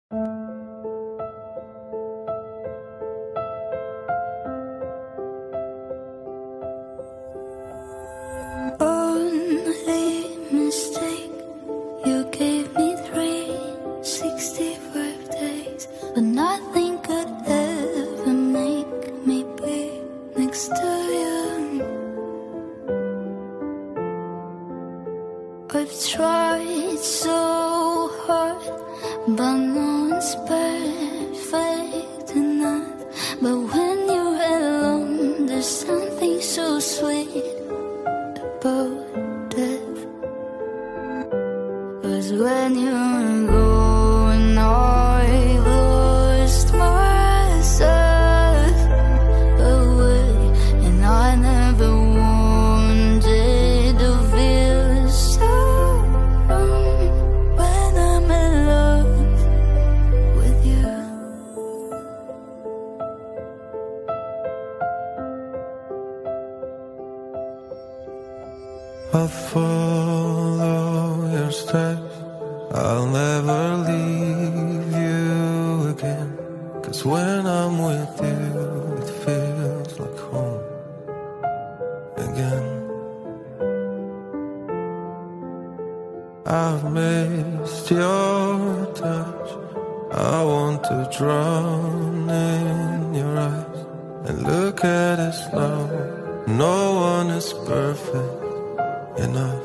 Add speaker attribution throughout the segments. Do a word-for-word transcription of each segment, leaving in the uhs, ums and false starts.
Speaker 1: Only mistake, you gave me three sixty-five days, but nothing could ever make me be next to you. I've tried so hard, but no one's perfect enough. But when you're alone, there's something so sweet about death. 'Cause when you're gone, I lost myself away, and I never wanted to feel so wrong when I'm in love with you.
Speaker 2: I'll follow your steps, I'll never leave you again. 'Cause when I'm with you, it feels like home again. I've missed your touch, I want to drown in your eyes. And look at us now, no one is perfect enough.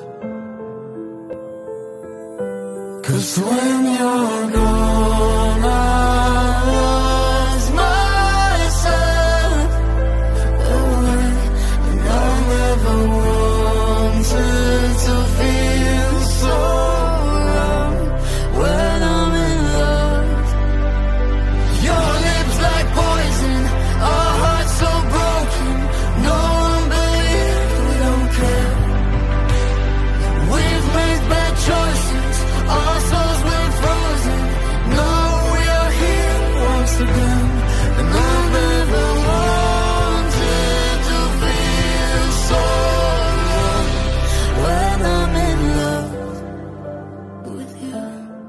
Speaker 2: 'Cause when you're gone, I lost myself away, and I never wanted to feel so wrong when I'm in love. Your lips like poison, our hearts so broken. No one believes we don't care. We've made bad choices, our souls were frozen. Now we are here once again, and I never wanted to feel so wrong when I'm in love with you.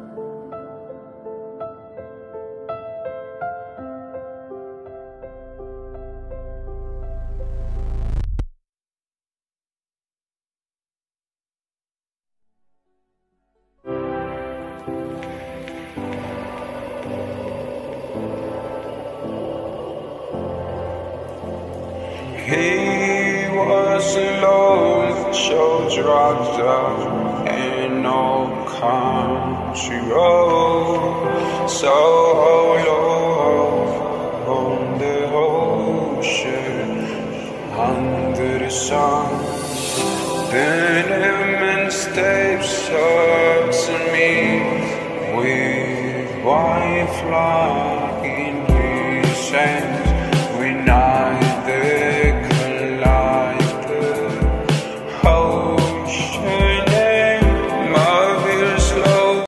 Speaker 3: He was alone, so dropped up in no country road, so low on the ocean, under the sun. Then immense tapes up to me with white flag in his hand.